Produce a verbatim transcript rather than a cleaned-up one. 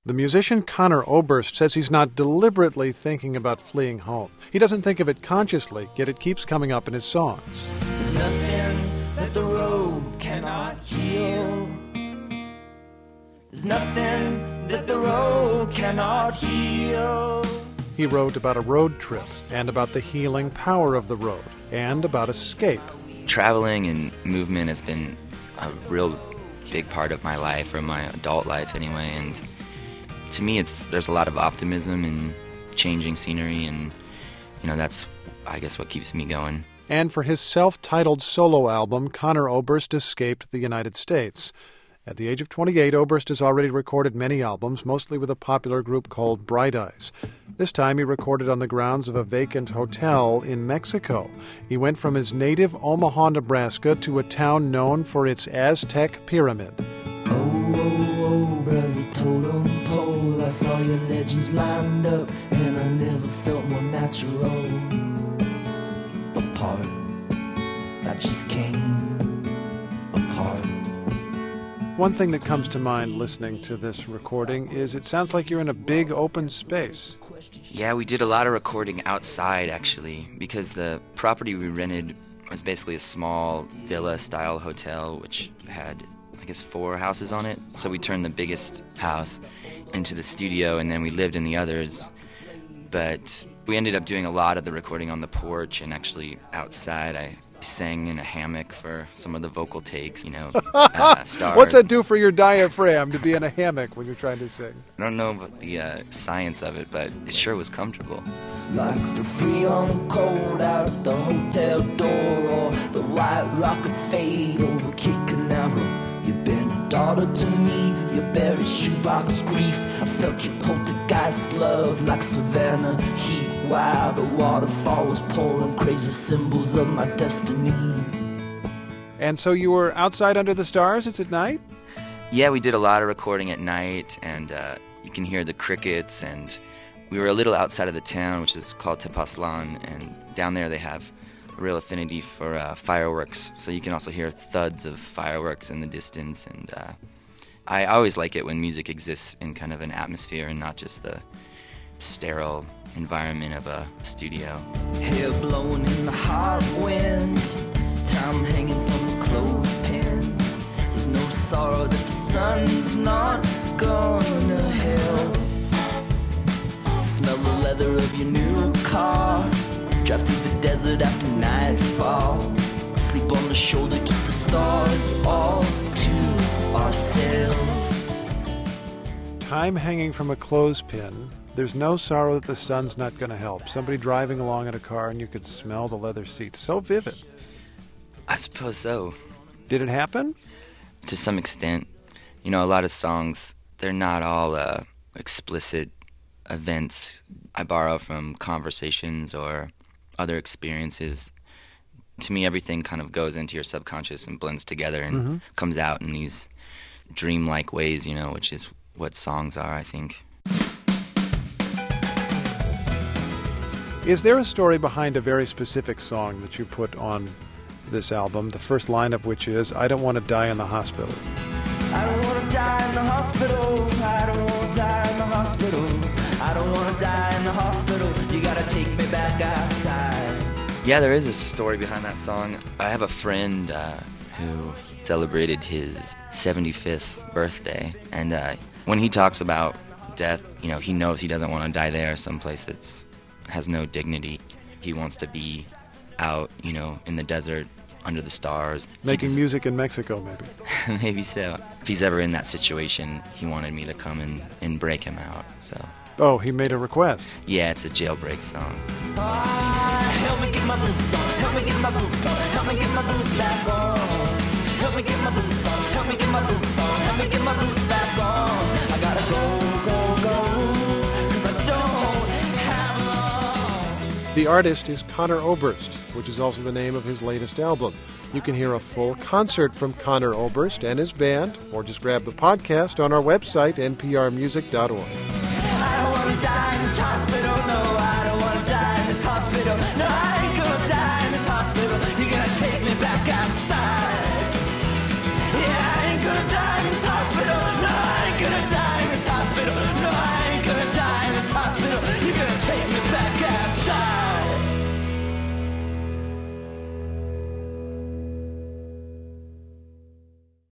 The musician Conor Oberst says he's not deliberately thinking about fleeing home. He doesn't think of it consciously, yet it keeps coming up in his songs. There's nothing that the road cannot heal. There's nothing that the road cannot heal. He wrote about a road trip and about the healing power of the road and about escape. Traveling and movement has been a real big part of my life, or my adult life anyway, and to me it's there's a lot of optimism in changing scenery, and you know that's I guess what keeps me going. And for his self-titled solo album, Conor Oberst escaped the United States. At the age of twenty-eight, Oberst has already recorded many albums, mostly with a popular group called Bright Eyes. This time he recorded on the grounds of a vacant hotel in Mexico. He went from his native Omaha, Nebraska, to a town known for its Aztec pyramid. Oh, oh, oh, brother totem pole, I saw your legends lined up, and I never felt more natural. Apart, I just came apart. One thing that comes to mind listening to this recording is it sounds like you're in a big open space. Yeah, we did a lot of recording outside, actually, because the property we rented was basically a small villa-style hotel, which had, I guess, four houses on it. So we turned the biggest house into the studio, and then we lived in the others. But we ended up doing a lot of the recording on the porch and actually outside. I sang in a hammock for some of the vocal takes, you know, uh, stars. What's that do for your diaphragm to be in a hammock when you're trying to sing? I don't know about the uh, science of it, but it sure was comfortable. Like the freon cold out at the hotel door, or the white rocket fade over Cape Canaveral. You've been a daughter to me, your buried shoebox grief. I felt your poltergeist love like Savannah heat, while the waterfall was pouring crazy symbols of my destiny. And so you were outside under the stars? It's at night? Yeah, we did a lot of recording at night, and uh, you can hear the crickets, and we were a little outside of the town, which is called Tepoztlan, and down there they have a real affinity for uh, fireworks, so you can also hear thuds of fireworks in the distance, and uh, I always like it when music exists in kind of an atmosphere and not just the sterile environment of a studio. Hair blowing in the hot wind, time hanging from the clothespin. There's no sorrow that the sun's not gonna help. Smell the leather of your new car, drive through the desert after nightfall. Sleep on the shoulder, keep the stars all to ourselves. Time hanging from a clothespin. There's no sorrow that the sun's not going to help. Somebody driving along in a car and you could smell the leather seats. So vivid. I suppose so. Did it happen? To some extent. You know, a lot of songs, they're not all uh, explicit events I borrow from conversations or other experiences. To me, everything kind of goes into your subconscious and blends together and mm-hmm. comes out in these dreamlike ways, you know, which is what songs are, I think. Is there a story behind a very specific song that you put on this album, the first line of which is, I don't want to die in the hospital? I don't want to die in the hospital. I don't want to die in the hospital. I don't want to die in the hospital. You gotta take me back outside. Yeah, there is a story behind that song. I have a friend uh, who celebrated his seventy-fifth birthday, and uh, when he talks about death, you know, he knows he doesn't want to die there, someplace that's has no dignity. He wants to be out, you know, in the desert, under the stars. Making He's, music in Mexico, maybe. Maybe so. If he's ever in that situation, he wanted me to come and, and break him out, so. Oh, he made a request. Yeah, it's a jailbreak song. Ah, help me get my boots on, help me get my boots on, help me get my boots back on. Help me get my boots on, help me get my boots on, help me get my boots back on. I gotta go, go, go, cause I don't have long. The artist is Conor Oberst, which is also the name of his latest album. You can hear a full concert from Conor Oberst and his band, or just grab the podcast on our website, n p r music dot org. I don't wanna die in this hospital.